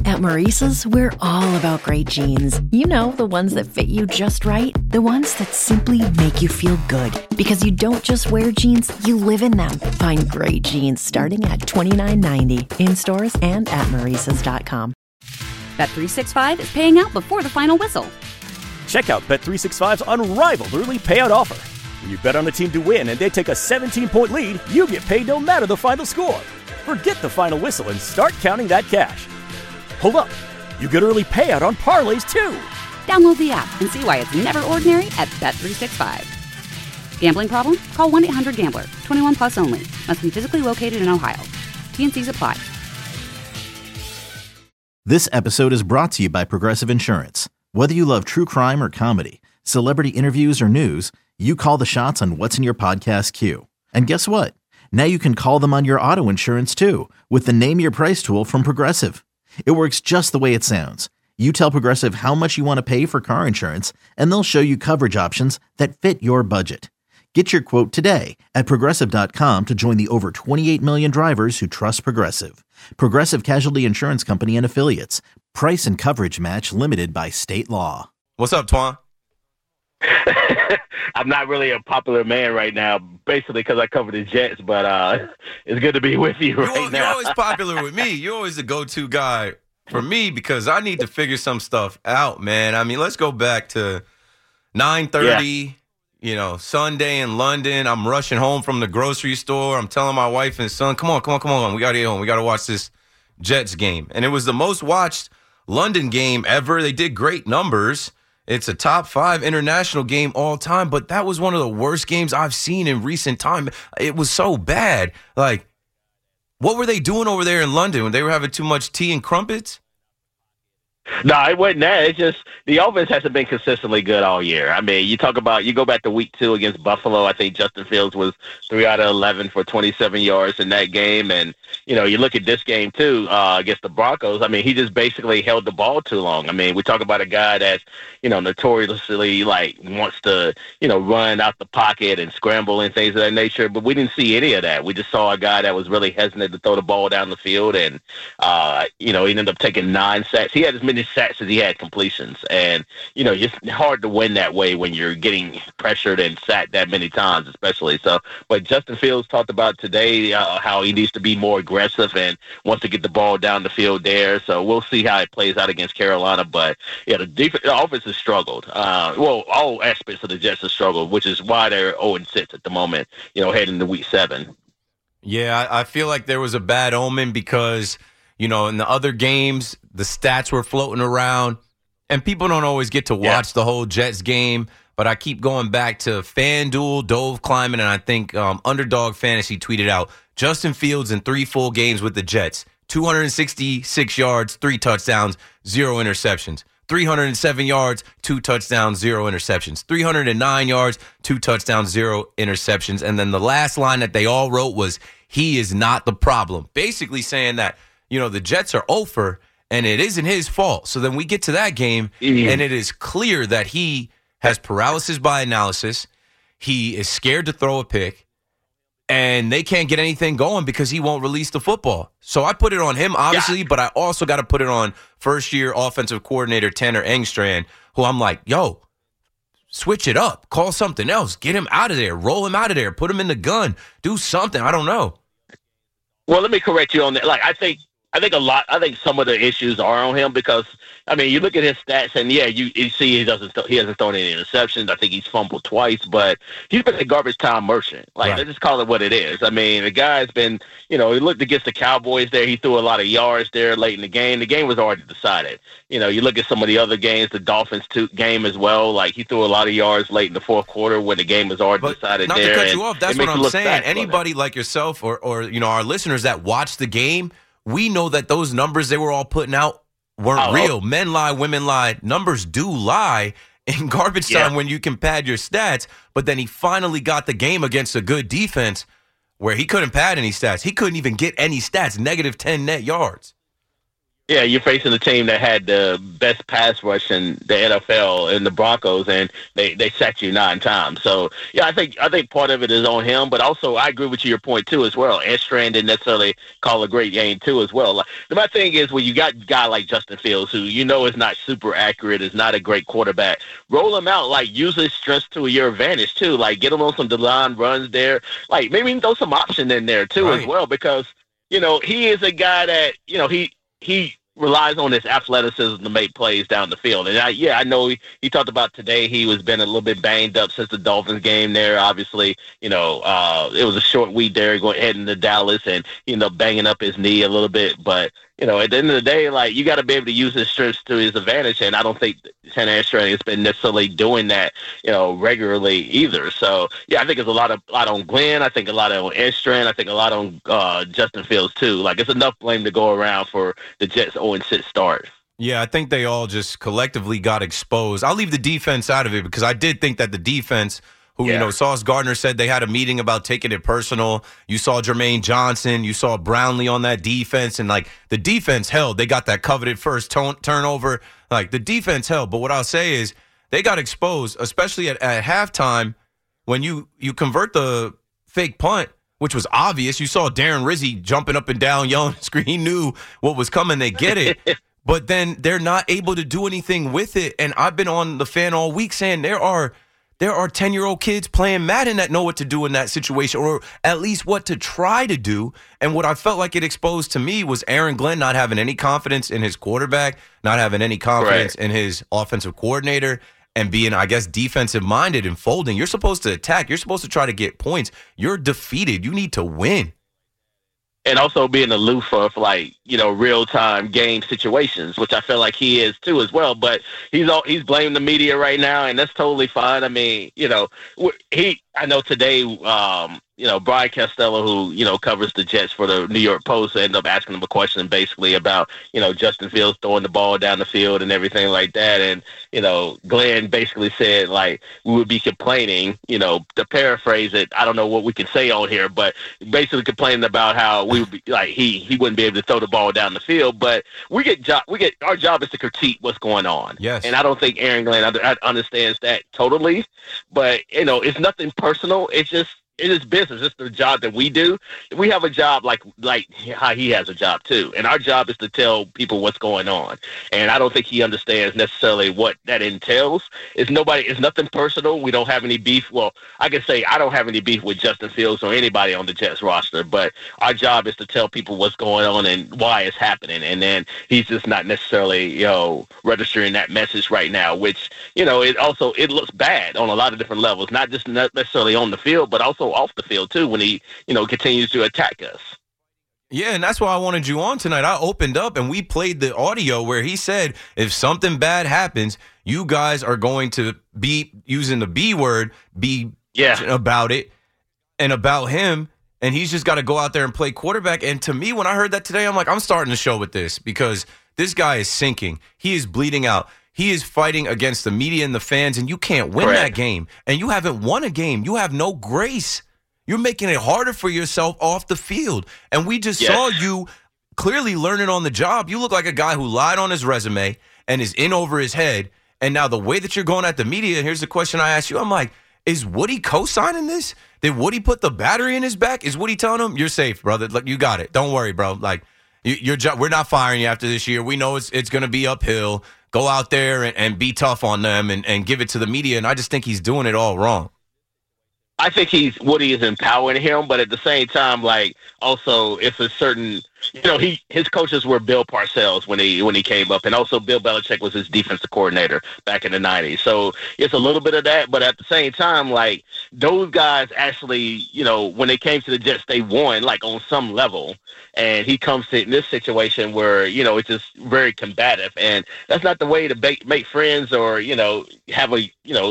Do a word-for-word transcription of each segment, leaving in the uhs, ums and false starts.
At Maurice's, we're all about great jeans. You know, the ones that fit you just right. The ones that simply make you feel good. Because you don't just wear jeans, you live in them. Find great jeans starting at twenty-nine ninety in stores and at maurices dot com. Bet three sixty-five is paying out before the final whistle. Check out Bet three sixty-five's unrivaled early payout offer. When you bet on a team to win and they take a seventeen-point lead, you get paid no matter the final score. Forget the final whistle and start counting that cash. Hold up. You get early payout on parlays, too. Download the app and see why it's never ordinary at Bet three sixty-five. Gambling problem? Call one eight hundred gambler. twenty-one plus only. Must be physically located in Ohio. T and Cs apply. This episode is brought to you by Progressive Insurance. Whether you love true crime or comedy, celebrity interviews or news, you call the shots on what's in your podcast queue. And guess what? Now you can call them on your auto insurance too with the Name Your Price tool from Progressive. It works just the way it sounds. You tell Progressive how much you want to pay for car insurance, and they'll show you coverage options that fit your budget. Get your quote today at Progressive dot com to join the over twenty-eight million drivers who trust Progressive. Progressive Casualty Insurance Company and Affiliates. Price and coverage match limited by state law. What's up, Twan? I'm not really a popular man right now, basically because I cover the Jets, but uh, it's good to be with you right you're, now. You're always popular with me. You're always the go-to guy for me because I need to figure some stuff out, man. I mean, let's go back to nine thirty. Yeah. You know, Sunday in London, I'm rushing home from the grocery store. I'm telling my wife and son, come on, come on, come on. We got to get home. We got to watch this Jets game. And it was the most watched London game ever. They did great numbers. It's a top five international game all time, but that was one of the worst games I've seen in recent time. It was so bad. Like, what were they doing over there in London when they were having too much tea and crumpets? No, it wasn't that. It's just the offense hasn't been consistently good all year. I mean, you talk about, you go back to week two against Buffalo, I think Justin Fields was three out of eleven for twenty-seven yards in that game. And, you know, you look at this game, too, uh, against the Broncos. I mean, he just basically held the ball too long. I mean, we talk about a guy that's, you know, notoriously, like, wants to, you know, run out the pocket and scramble and things of that nature. But we didn't see any of that. We just saw a guy that was really hesitant to throw the ball down the field. And, uh, you know, he ended up taking nine sacks. He had as many sacks as he had completions. And, you know, it's hard to win that way when you're getting pressured and sacked that many times, especially. So, but Justin Fields talked about today uh, how he needs to be more aggressive and wants to get the ball down the field there. So we'll see how it plays out against Carolina. But, yeah, the, defense, the offense has struggled. Uh, well, all aspects of the Jets have struggled, which is why they're oh and six at the moment, you know, heading to week seven. Yeah, I feel like there was a bad omen because, you know, in the other games, the stats were floating around, and people don't always get to watch yeah. the whole Jets game, but I keep going back to FanDuel, Dove Climate, and I think um, Underdog Fantasy tweeted out, Justin Fields in three full games with the Jets, two hundred sixty-six yards, three touchdowns, zero interceptions. three hundred seven yards, two touchdowns, zero interceptions. three hundred nine yards, two touchdowns, zero interceptions. And then the last line that they all wrote was, he is not the problem. Basically saying that, you know, the Jets are over and it isn't his fault. So then we get to that game, mm-hmm. and it is clear that he has paralysis by analysis. He is scared to throw a pick, and they can't get anything going because he won't release the football. So I put it on him, obviously, yeah. but I also got to put it on first-year offensive coordinator Tanner Engstrand, who I'm like, yo, switch it up. Call something else. Get him out of there. Roll him out of there. Put him in the gun. Do something. I don't know. Well, let me correct you on that. Like, I think I think a lot. I think some of the issues are on him because, I mean, you look at his stats and yeah, you, you see he doesn't th- he hasn't thrown any interceptions. I think he's fumbled twice, but he's been a garbage time merchant. Like, right. Let's just call it what it is. I mean, the guy's been, you know, he looked against the Cowboys there. He threw a lot of yards there late in the game. The game was already decided. You know, you look at some of the other games, the Dolphins two game as well. Like, he threw a lot of yards late in the fourth quarter when the game was already but decided not there. Not to cut you off, that's what I'm saying. Anybody like yourself or, or, you know, our listeners that watch the game, we know that those numbers they were all putting out weren't oh, real. Men lie, women lie. Numbers do lie in garbage time yeah. when you can pad your stats. But then he finally got the game against a good defense where he couldn't pad any stats. He couldn't even get any stats, negative ten net yards. Yeah, you're facing a team that had the best pass rush in the N F L in the Broncos, and they, they sacked you nine times. So, yeah, I think I think part of it is on him, but also I agree with you, your point, too, as well. Ed Strand didn't necessarily call a great game, too, as well. Like, my thing is when you got a guy like Justin Fields, who you know is not super accurate, is not a great quarterback, roll him out, like, use his strengths to your advantage, too. Like, get him on some line runs there. Like, maybe even throw some option in there, too, right. as well, because, you know, he is a guy that, you know, he he – relies on his athleticism to make plays down the field. And I, yeah, I know he, he talked about today he was been a little bit banged up since the Dolphins game there. Obviously, you know, uh, it was a short week there going heading to Dallas, and he ended up banging up his knee a little bit. But, you know, at the end of the day, like, you got to be able to use his strengths to his advantage, and I don't think Santa Australia has been necessarily doing that, you know, regularly either. So, yeah, I think it's a lot of lot on Glenn. I think a lot on Estran. I think a lot on uh, Justin Fields, too. Like, it's enough blame to go around for the Jets' oh and six start. Yeah, I think they all just collectively got exposed. I'll leave the defense out of it because I did think that the defense – who, yeah. you know, Sauce Gardner said they had a meeting about taking it personal. You saw Jermaine Johnson. You saw Brownlee on that defense. And, like, the defense held. They got that coveted first ton- turnover. Like, the defense held. But what I'll say is they got exposed, especially at, at halftime when you, you convert the fake punt, which was obvious. You saw Darren Rizzi jumping up and down, yelling, screaming. He knew what was coming. They get it. But then they're not able to do anything with it. And I've been on the fan all week saying there are – There are ten-year-old kids playing Madden that know what to do in that situation, or at least what to try to do. And what I felt like it exposed to me was Aaron Glenn not having any confidence in his quarterback, not having any confidence right. in his offensive coordinator, and being, I guess, defensive-minded and folding. You're supposed to attack. You're supposed to try to get points. You're defeated. You need to win. And also being aloof of, like, you know, real-time game situations, which I feel like he is, too, as well. But he's all, he's blaming the media right now, and that's totally fine. I mean, you know, he I know today, um, you know, Brian Costello, who, you know, covers the Jets for the New York Post, ended up asking him a question basically about, you know, Justin Fields throwing the ball down the field and everything like that. And, you know, Glenn basically said, like, we would be complaining, you know, to paraphrase it, I don't know what we can say on here, but basically complaining about how we would be, like, he, he wouldn't be able to throw the ball down the field. But we get job, we get, our job is to critique what's going on. Yes. And I don't think Aaron Glenn under, understands that totally. But, you know, it's nothing personal. It's just, it is business. It's the job that we do. We have a job like like how he has a job too, and our job is to tell people what's going on. And I don't think he understands necessarily what that entails. It's nobody. It's nothing personal. We don't have any beef. Well, I can say I don't have any beef with Justin Fields or anybody on the Jets roster. But our job is to tell people what's going on and why it's happening. And then he's just not necessarily, you know, registering that message right now. Which, you know, it also it looks bad on a lot of different levels, not just necessarily on the field, but also off the field too, when he, you know, continues to attack us. Yeah, and that's why I wanted you on tonight. I opened up and we played the audio where he said, if something bad happens, you guys are going to be using the B word, be yeah. about it and about him. And he's just got to go out there and play quarterback. And to me, when I heard that today, I'm like, I'm starting the show with this because this guy is sinking. He is bleeding out. He is fighting against the media and the fans, and you can't win Correct. that game. And you haven't won a game. You have no grace. You're making it harder for yourself off the field. And we just yes. saw you clearly learning on the job. You look like a guy who lied on his resume and is in over his head. And now the way that you're going at the media, and here's the question I asked you. I'm like, is Woody co-signing this? Did Woody put the battery in his back? Is Woody telling him, you're safe, brother? Like, you got it. Don't worry, bro. Like, you, your job, we're not firing you after this year. We know it's it's going to be uphill. Go out there and, and be tough on them and, and give it to the media. And I just think he's doing it all wrong. I think he's Woody is empowering him, but at the same time, like, also it's a certain, you know, he his coaches were Bill Parcells when he when he came up, and also Bill Belichick was his defensive coordinator back in the nineties. So it's a little bit of that, but at the same time, like, those guys actually, you know, when they came to the Jets, they won, like, on some level. And he comes to in this situation where, you know, it's just very combative, and that's not the way to make, make friends or, you know, have a, you know,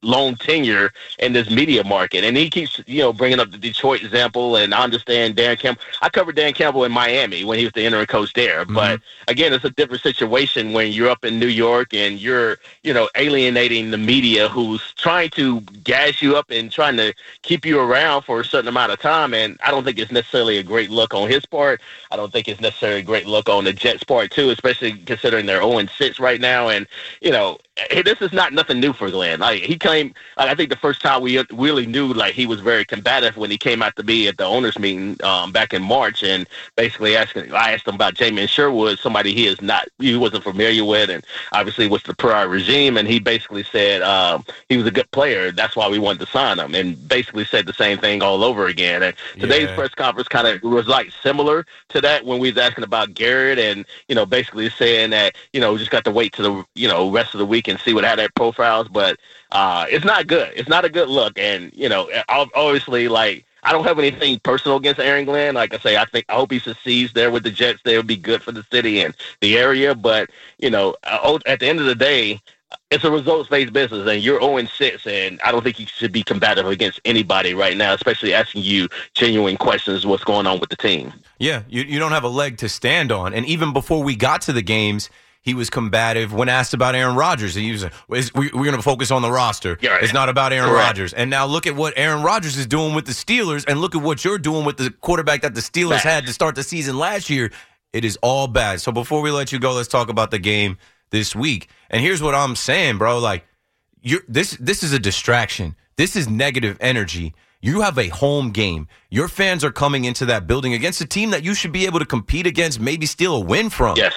long tenure in this media market. And he keeps, you know, bringing up the Detroit example, and I understand Dan Campbell. I covered Dan Campbell in Miami when he was the interim coach there. Mm-hmm. But, again, it's a different situation when you're up in New York and you're, you know, alienating the media who's trying to gas you up and trying to keep you around for a certain amount of time. And I don't think it's necessarily a great look on his part. I don't think it's necessarily a great look on the Jets' part, too, especially considering they're oh and six right now. And, you know, this is not nothing new for Glenn. Like, he came, like, I think the first time we really knew, like, he was very combative when he came out to be at the owners meeting um, back in March, and basically asking, I asked him about Jamin Sherwood, somebody he is not, he wasn't familiar with, and obviously with the prior regime, and he basically said um, he was a good player. That's why we wanted to sign him, and basically said the same thing all over again. And today's yeah. press conference kind of was like similar to that when we was asking about Garrett, and, you know, basically saying that, you know, we just got to wait to the, you know, rest of the week and see what how that profiles, but uh, it's not good. It's not a good look. And, you know, obviously, like, I don't have anything personal against Aaron Glenn. Like I say, I think I hope he succeeds there with the Jets. They would be good for the city and the area. But, you know, at the end of the day, it's a results-based business, and you're oh and six, and I don't think you should be combative against anybody right now, especially asking you genuine questions what's going on with the team. Yeah, you, you don't have a leg to stand on. And even before we got to the games, he was combative when asked about Aaron Rodgers. He was like, we, we're going to focus on the roster. Yeah, right. It's not about Aaron Correct. Rodgers. And now look at what Aaron Rodgers is doing with the Steelers, and look at what you're doing with the quarterback that the Steelers bad. had to start the season last year. It is all bad. So before we let you go, let's talk about the game this week. And here's what I'm saying, bro. Like, you're, this this is a distraction. This is negative energy. You have a home game. Your fans are coming into that building against a team that you should be able to compete against, maybe steal a win from. Yes.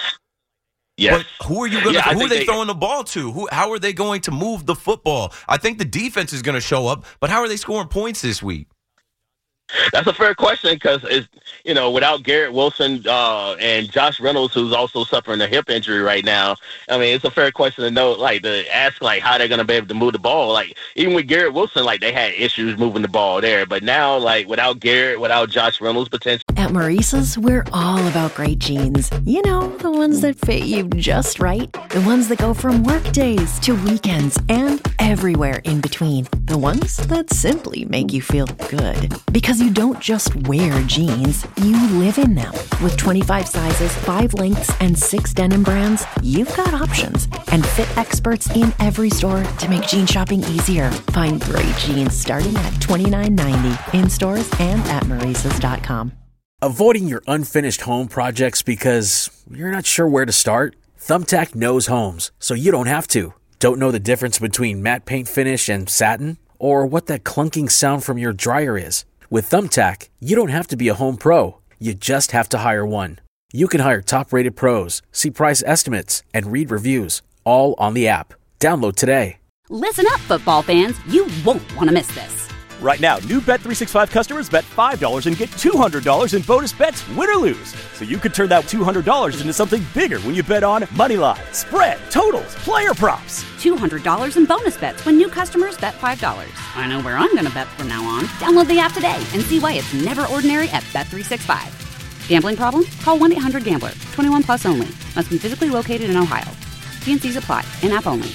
Yes. But who are you going yeah, to? Who are they, they throwing the ball to? Who? How are they going to move the football? I think the defense is going to show up, but how are they scoring points this week? That's a fair question because, you know, without Garrett Wilson uh, and Josh Reynolds, who's also suffering a hip injury right now, I mean, it's a fair question to know, like, to ask, like, how they're going to be able to move the ball. Like, even with Garrett Wilson, like, they had issues moving the ball there. But now, like, without Garrett, without Josh Reynolds, potentially. At Maurice's, we're all about great jeans. You know, the ones that fit you just right. The ones that go from work days to weekends and everywhere in between. The ones that simply make you feel good. Because you don't just wear jeans, you live in them. With twenty-five sizes, five lengths, and six denim brands, you've got options. And fit experts in every store to make jean shopping easier. Find great jeans starting at twenty-nine ninety in stores and at Maurices dot com. Avoiding your unfinished home projects because you're not sure where to start? Thumbtack knows homes, so you don't have to. Don't know the difference between matte paint finish and satin? Or what that clunking sound from your dryer is? With Thumbtack, you don't have to be a home pro. You just have to hire one. You can hire top-rated pros, see price estimates, and read reviews, all on the app. Download today. Listen up, football fans. You won't want to miss this. Right now, new Bet three sixty-five customers bet five dollars and get two hundred dollars in bonus bets, win or lose. So you could turn that two hundred dollars into something bigger when you bet on money line, spread, totals, player props. two hundred dollars in bonus bets when new customers bet five dollars. I know where I'm going to bet from now on. Download the app today and see why it's never ordinary at Bet three sixty-five. Gambling problem? Call one eight hundred gambler. twenty-one plus only. Must be physically located in Ohio. T N Cs apply. In-app only.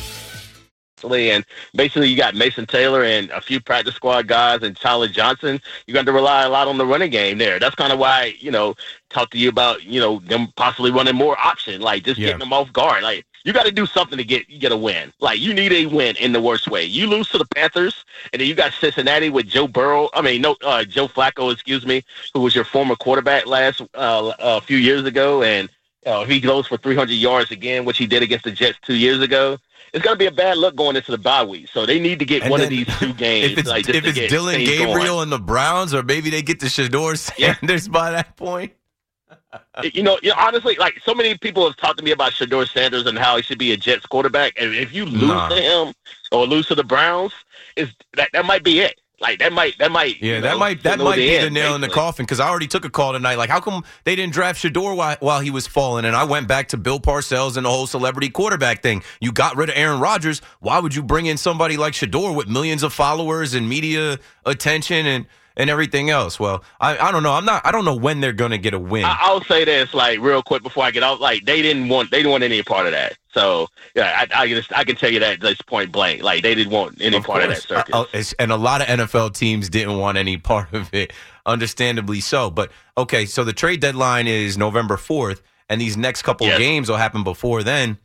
And basically, you got Mason Taylor and a few practice squad guys and Tyler Johnson. You're going to rely a lot on the running game there. That's kind of why, you know, talk to you about, you know, them possibly running more option, like just yeah. getting them off guard. Like, you got to do something to get get a win. Like, you need a win in the worst way. You lose to the Panthers, and then you got Cincinnati with Joe Burrow. I mean, no, uh, Joe Flacco, excuse me, who was your former quarterback last uh, a few years ago. And uh, if he goes for three hundred yards again, which he did against the Jets two years ago, it's going to be a bad look going into the bye week. So they need to get and one then, of these two games. If it's, like, if it's Dylan Gabriel going. and the Browns, or maybe they get to Shedeur Sanders yeah. by that point. You know, you know, honestly, like, so many people have talked to me about Shedeur Sanders and how he should be a Jets quarterback. And if you lose nah. to him or lose to the Browns, is that that might be it. Like, that might, that might, yeah, you that know, might, that might be the the nail basically. in the coffin. Because I already took a call tonight. Like, how come they didn't draft Shedeur while, while he was falling? And I went back to Bill Parcells and the whole celebrity quarterback thing. You got rid of Aaron Rodgers. Why would you bring in somebody like Shedeur with millions of followers and media attention and and everything else? Well, I, I don't know. I'm not. I don't know when they're going to get a win. I, I'll say this, like, real quick before I get out. Like, they didn't want, they didn't want any part of that. So yeah, I, I just I can tell you that just point blank. Like they didn't want any of part course. of that circus. Uh, it's, and a lot of N F L teams didn't want any part of it, understandably so. But okay, so the trade deadline is November fourth, and these next couple yes. of games will happen before then.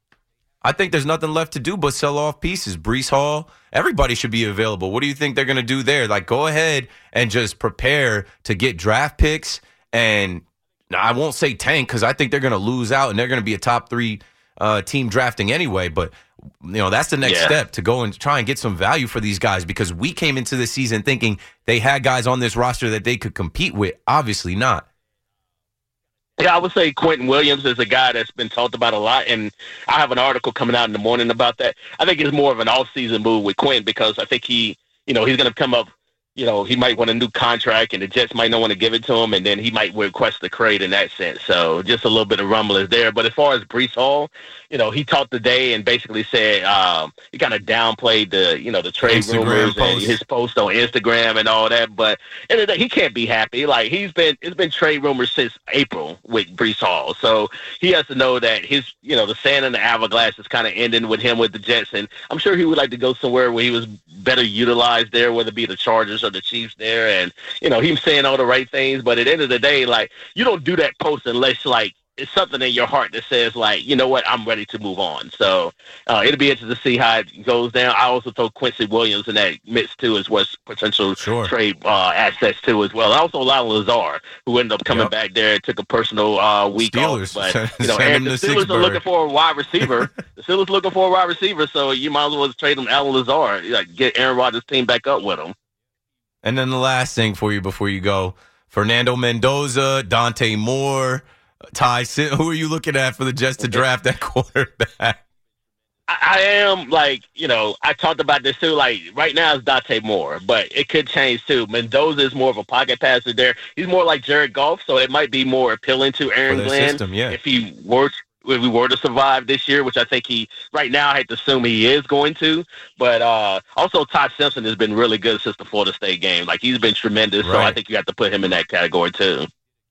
I think there's nothing left to do but sell off pieces. Breece Hall, everybody should be available. What do you think they're going to do there? Like, go ahead and just prepare to get draft picks. And I won't say tank because I think they're going to lose out and they're going to be a top three uh, team drafting anyway. But, you know, that's the next yeah. step to go and try and get some value for these guys because we came into the season thinking they had guys on this roster that they could compete with. Obviously not. Yeah, I would say Quentin Williams is a guy that's been talked about a lot, and I have an article coming out in the morning about that. I think it's more of an off-season move with Quentin because I think he, you know, he's going to come up, you know, he might want a new contract, and the Jets might not want to give it to him, and then he might request the trade in that sense. So just a little bit of rumblings there. But as far as Breece Hall, you know, he talked today and basically said um, he kind of downplayed the, you know, the trade Instagram rumors post. and his post on Instagram and all that. But and it, he can't be happy. Like he's been, it's been trade rumors since April with Breece Hall. So he has to know that his, you know, the sand in the hourglass is kind of ending with him with the Jets, and I'm sure he would like to go somewhere where he was better utilized there, whether it be the Chargers or the Chiefs there. And you know, he's saying all the right things, but at the end of the day, like you don't do that post unless like it's something in your heart that says like, you know what, I'm ready to move on. So uh, it'll be interesting to see how it goes down. I also throw Quincy Williams in that mix too as well as potential sure. trade uh, assets too as well. And also Lyle Lazar, who ended up coming yep. back there, took a personal uh, week Steelers. off. But you know, and the Steelers are looking for a wide receiver. The Steelers looking for a wide receiver, so you might as well just trade him Alan Lazar, like get Aaron Rodgers' team back up with him. And then the last thing for you before you go, Fernando Mendoza, Dante Moore, Ty Sim, who are you looking at for the Jets to draft that quarterback? I, I am like, you know, I talked about this too. Like right now it's Dante Moore, but it could change too. Mendoza is more of a pocket passer there. He's more like Jared Goff, so it might be more appealing to Aaron Glenn system, yeah. if he were if we were to survive this year, which I think he right now I hate to assume he is going to. But uh, also Todd Simpson has been really good since the Florida State game. Like he's been tremendous, right. So I think you have to put him in that category too.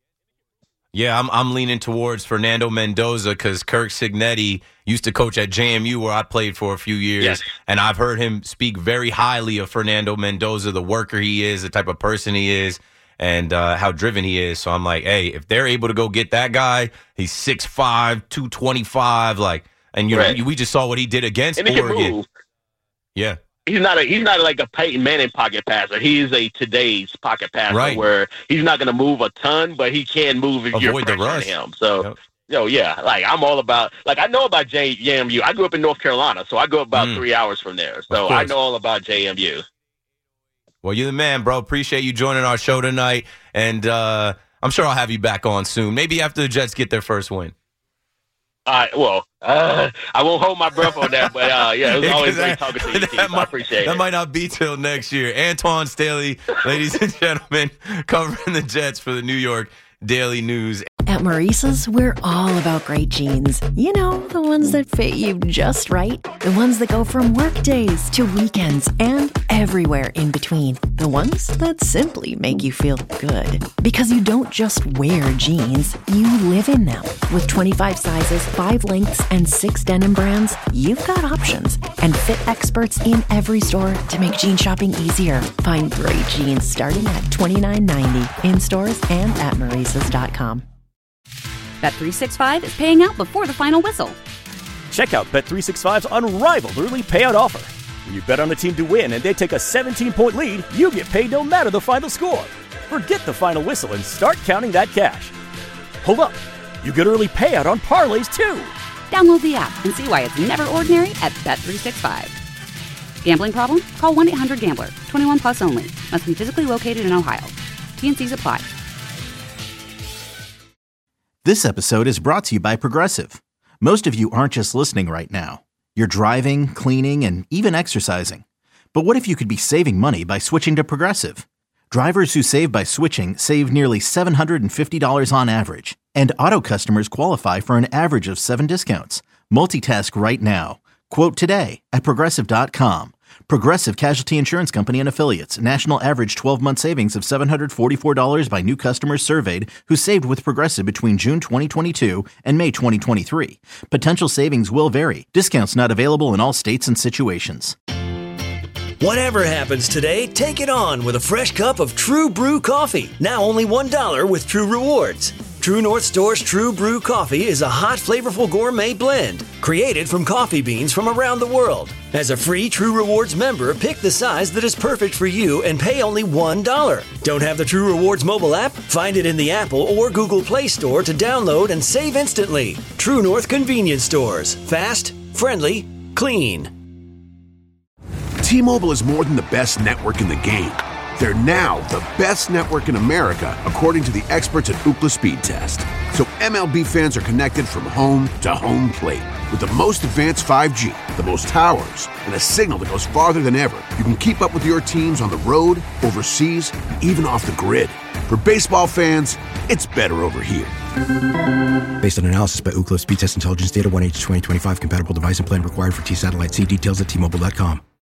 Yeah, I'm I'm leaning towards Fernando Mendoza because Kirk Cignetti used to coach at J M U where I played for a few years, yes. and I've heard him speak very highly of Fernando Mendoza, the worker he is, the type of person he is, and uh, how driven he is. So I'm like, hey, if they're able to go get that guy, he's six five, two twenty-five, like, and you right. know, we just saw what he did against and he Oregon. Can move. Yeah. He's not a he's not like a Peyton Manning pocket passer. He's a today's pocket passer right. where he's not going to move a ton, but he can move if Avoid you're the rush. him. So, yep. yo, yeah, like I'm all about like I know about J M U. I grew up in North Carolina, so I grew up about mm. three hours from there. So I know all about J M U. Well, you're the man, bro. Appreciate you joining our show tonight, and uh, I'm sure I'll have you back on soon. Maybe after the Jets get their first win. All right, well, uh, I won't hold my breath on that, but uh, yeah, it was always great talking to you, Keith. Might, I appreciate that it. That might not be till next year. Antoine Staley, ladies and gentlemen, covering the Jets for the New York Daily News. At Maurice's, we're all about great jeans. You know, the ones that fit you just right. The ones that go from work days to weekends and everywhere in between. The ones that simply make you feel good. Because you don't just wear jeans, you live in them. With twenty-five sizes, five lengths, and six denim brands, you've got options. And fit experts in every store to make jean shopping easier. Find great jeans starting at twenty-nine ninety in stores and at Maurices dot com. Bet three sixty-five is paying out before the final whistle. Check out Bet three sixty-five's unrivaled early payout offer. When you bet on a team to win and they take a seventeen-point lead, you get paid no matter the final score. Forget the final whistle and start counting that cash. Hold up. You get early payout on parlays, too. Download the app and see why it's never ordinary at Bet three sixty-five. Gambling problem? Call one eight hundred gambler. twenty-one plus only. Must be physically located in Ohio. T and C's apply. This episode is brought to you by Progressive. Most of you aren't just listening right now. You're driving, cleaning, and even exercising. But what if you could be saving money by switching to Progressive? Drivers who save by switching save nearly seven hundred fifty dollars on average. And auto customers qualify for an average of seven discounts. Multitask right now. Quote today at Progressive dot com. Progressive Casualty Insurance Company and Affiliates. National average twelve-month savings of seven hundred forty-four dollars by new customers surveyed who saved with Progressive between June twenty twenty-two and May twenty twenty-three. Potential savings will vary. Discounts not available in all states and situations. Whatever happens today, take it on with a fresh cup of True Brew coffee. Now only one dollar with True Rewards. True North Store's True Brew coffee is a hot, flavorful gourmet blend created from coffee beans from around the world. As a free True Rewards member, pick the size that is perfect for you and pay only one dollar. Don't have the True Rewards mobile app? Find it in the Apple or Google Play Store to download and save instantly. True North Convenience Stores. Fast, friendly, clean. T-Mobile is more than the best network in the game. They're now the best network in America, according to the experts at Ookla Speed Test. So M L B fans are connected from home to home plate. With the most advanced five G, the most towers, and a signal that goes farther than ever, you can keep up with your teams on the road, overseas, and even off the grid. For baseball fans, it's better over here. Based on analysis by Ookla Speed Test Intelligence Data, one H twenty twenty-five compatible device and plan required for T-Satellite. See details at T Mobile dot com.